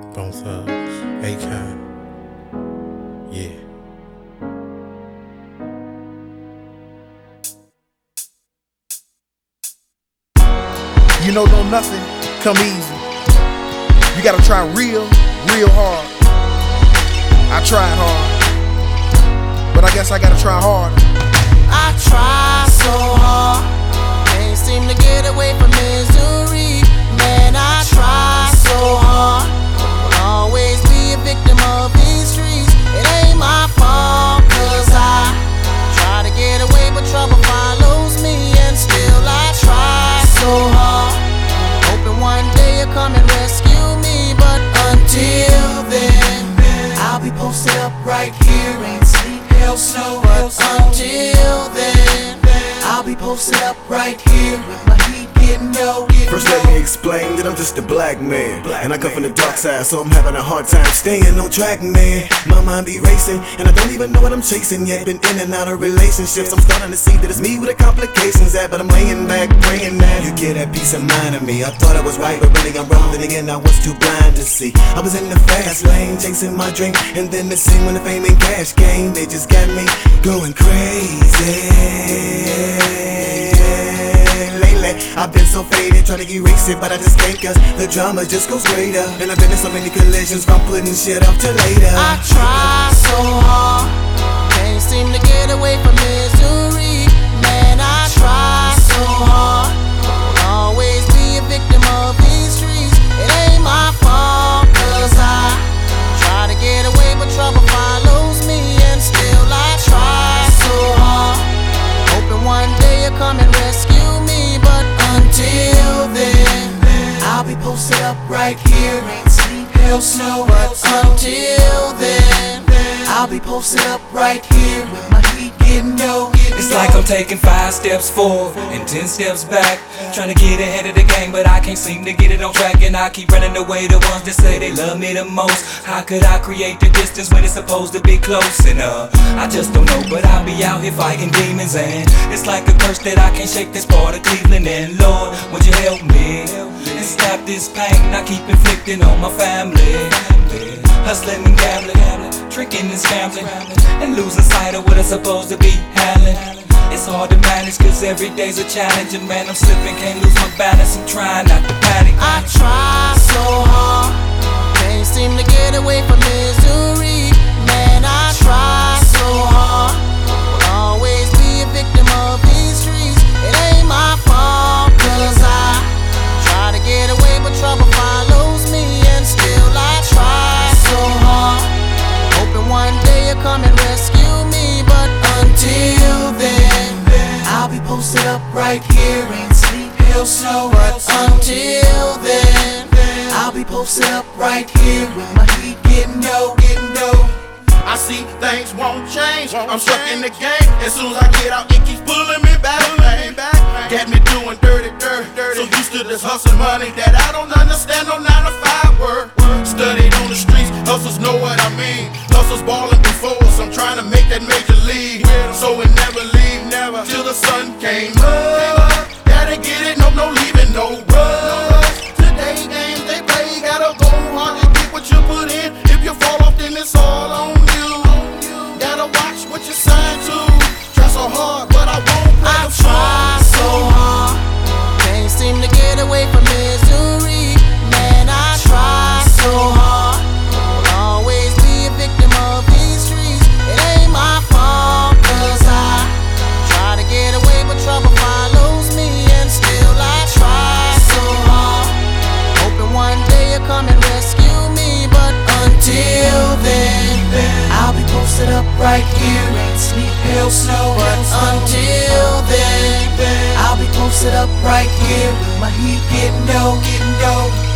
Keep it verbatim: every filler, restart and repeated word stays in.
Bone Thugs, Akon, yeah. You know, don't nothing come easy. You gotta try real, real hard. I tried hard, but I guess I gotta try harder. I try so hard, can't seem to get away from misery. Man, I try so hard, will always be a victim of these streets. It ain't my fault, cause I try to get away, but trouble follows me. And still I try so hard, hoping one day you'll come and rescue me. But until then, I'll be posted up right here, ain't sleep, hell, snow. But until then, I'll be posted up right here with my heat getting low. First let me explain that I'm just a black man, and I come from the dark side, so I'm having a hard time staying on track, man. My mind be racing, and I don't even know what I'm chasing yet. Been in and out of relationships, I'm starting to see that it's me with the complications at. But I'm laying back, praying that you get that peace of mind of me. I thought I was right, but really I'm wrong. Then again, I was too blind to see. I was in the fast lane, chasing my dream, and then the scene when the fame and cash came, they just got me going crazy. Lately, I've been so faded, trying to erase it, but I just can't, cause the drama just goes greater. And I've been in so many collisions from putting shit off till later. I try so hard, can't seem to get away from misery. Man, I try so hard, will always be a victim of these streets. It ain't my fault, cause I try to get away, but trouble follows me. And still I try so hard, hoping one day you'll come and rescue me. But until then, I'll be posted up right here, ain't sleep, hell, snow. But until then, I'll be posted up right here with my heat getting low. It's like I'm taking five steps forward and ten steps back, trying to get ahead of the game, but I can't seem to get it on track. And I keep running away the ones that say they love me the most. How could I create the distance when it's supposed to be close? And uh, I just don't know, but I'll be out here fighting demons. And it's like a curse that I can't shake, this part of Cleveland. And Lord, would you help me and stop this pain I keep inflicting on my family? Hustling and gambling, drinking and scrambling, and losing sight of what I'm supposed to be handling. It's hard to manage, cause every day's a challenge. And man, I'm slipping, can't lose my balance. I'm trying not to panic. I try so hard, can't seem to get away from misery. Man, I try so hard, will always be a victim of these streets. It ain't my fault, cause I try to get away, but trouble follows me. And still I try so hard, hoping one day you'll come and rescue me. But until then, I'll be posted up right here, ain't sleep, hell, snow. But until then, I'll be posted up right here with my heat getting low, getting low. I see things won't change. I'm stuck in the game. As soon as I get out, it keeps pulling me back. Man. Got me doing dirty, dirty, dirty. So used to this hustle money that I don't understand. No nine to five work. Studied on the streets, hustles know what I mean. Hustles balling before us, I'm trying to make that major league. So we never leave, never till the sun came up. Gotta get it, no, no leaving, no rush. Today games they play, gotta go hard to get what you put in. If you fall off, then it's all on you. Gotta watch what you sign to. Try so hard, but I won't play. I try so hard, can't seem to get away from misery. Man, I try so hard, will always be a victim of these streets. It ain't my fault, cause I try to get away, but trouble follows me. And still I try so hard, hoping one day you'll come and rescue me. But until then, I'll be posted up right here, ain't sleep, hell, snow. But until then, I'll be posted up right here with my heat getting low, getting low.